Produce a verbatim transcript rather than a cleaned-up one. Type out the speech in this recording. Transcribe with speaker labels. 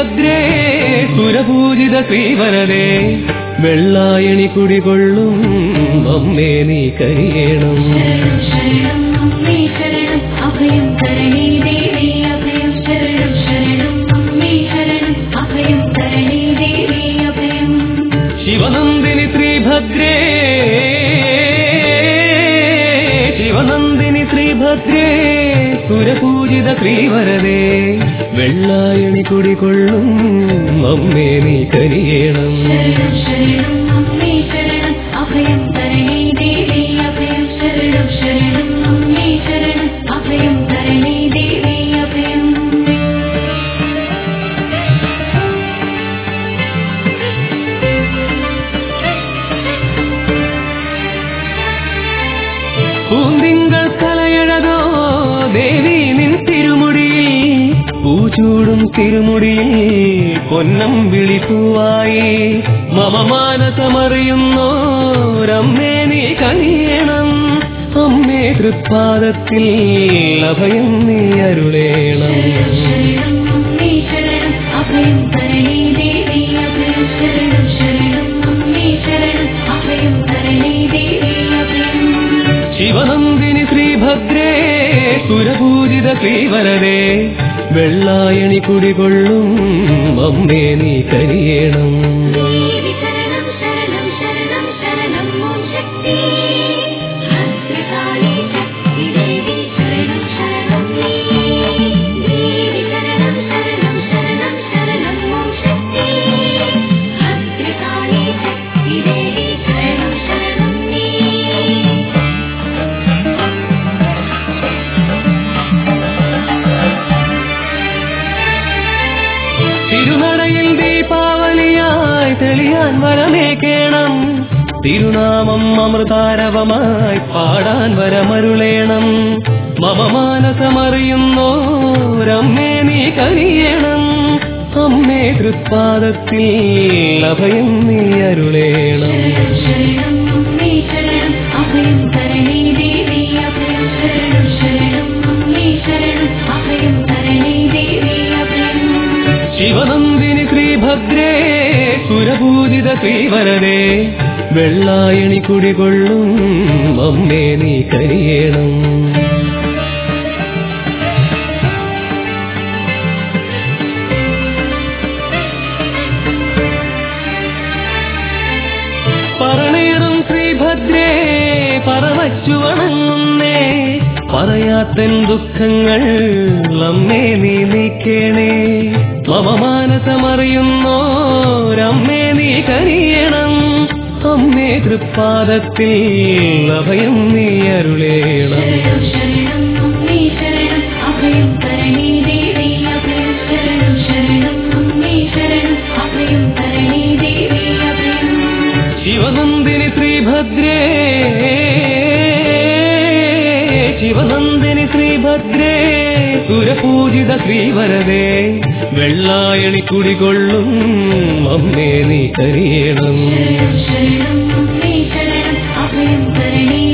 Speaker 1: ശ്രീഭദ്രേ സുരപൂജിത ശ്രീവരദേ വെള്ളായണി കുടികൊള്ളും അമ്മേ നീ കനിയേണം.
Speaker 2: ശരണം അമ്മേ ശരണം അഭയം തരണേ ദേവി അഭയം ശരണം ശരണം അമ്മേ ശരണം അഭയം തരണേ ദേവി അഭയം.
Speaker 1: ശിവനന്ദിനി ശ്രീഭദ്രേ ശിവനന്ദിനി ശ്രീഭദ്രേ സുരപൂജിത ശ്രീവരദേ വെള്ളായണി കുടികൊള്ളും അമ്മേ നീ കനിയേണം.
Speaker 2: ശരണം ശരണം അമ്മേ ശരണം അഭയം തരണേ ദേവി അഭയം ശരണം ശരണം അമ്മേ ശരണം അഭയം തരണേ ദേവി അഭയം.
Speaker 1: പൂന്തിങ്കൾ കലയഴകോ ദേവി നിൻ തിരുമുടിയിൽ പൂച്ചൂടും തിരുമുടിയിൽ പൊന്നം വിളിപ്പൂവായി മമ മാനസമറിയുന്നോരമ്മേ നീ കനിയേണം. അമ്മേ തൃപ്പാദത്തിൽ അഭയം നീ അരുളേണം.
Speaker 2: ശരണം അമ്മേ ശരണം അഭയം തരണേ ദേവി അഭയം ശരണം ശരണം അമ്മേ ശരണം അഭയം തരണേ ദേവി അഭയം.
Speaker 1: ശിവനന്ദിനി ശ്രീഭദ്രേ സുരപൂജിത ശ്രീവരദേ വെള്ളായണി കുടികൊള്ളും അമ്മേ നീ കനിയേണം.
Speaker 2: ദേവി ശരണം ശരണം ശരണം ശരണം ഓം ശക്തി ഭദ്രകാളി ശക്തി ദേവി ശരണം ശരണം നീ. ദേവി ശരണം ശരണം ശരണം ശരണം ഓം ശക്തി ഭദ്രകാളി ശക്തി ദേവി ശരണം ശരണം നീ.
Speaker 1: തിരുനടയിൽ ദീപാവലിയായി തെളിയാൻ വരമേകേണം. തിരുനാമം അമൃതാരവമായി പാടാൻ വരമരുളേണം. മമ മാനസമറിയുന്നോരമ്മേ നീ കനിയേണം. അമ്മേ തൃപ്പാദത്തിൽ അഭയം നീ അരുളേണം.
Speaker 2: ശരണം അമ്മേ ശരണം അഭയം തരണേ ദേവി അഭയം ശരണം ശരണം അമ്മേ ശരണം അഭയം തരണേ ദേവി അഭയം.
Speaker 1: ശിവനന്ദിനി ശ്രീഭദ്രേ സുരപൂജിത ശ്രീവരദേ വെള്ളായണി കുടികൊള്ളും അമ്മേ നീ കനിയേണം. പറണേറും ശ്രീഭദ്രേ പറവച്ചു വണങ്ങുന്നേ പറയാത്തൻ ദുഃഖങ്ങൾ അമ്മേ നീ നീക്കേണേ. മമ മാനസമറിയുന്നോരമ്മേ നീ കനിയേണം. അമ്മേ തൃപ്പാദത്തിൽ അഭയം നീ അരുളേണം.
Speaker 2: ശരണം അമ്മേ ശരണം അഭയം തരണേ ദേവി അഭയം ശരണം ശരണം അമ്മേ ശരണം അഭയം തരണേ ദേവി അഭയം.
Speaker 1: ശിവനന്ദിനി ശ്രീഭദ്രേ ശിവനന്ദിനി ശ്രീഭദ്രേ സുരപൂജിത ശ്രീവരദേ വെള്ളായണി കുടികൊള്ളും അമ്മേ നീ കനിയേണം.
Speaker 2: ശരണം അമ്മേ ശരണം അഭയം തരണേ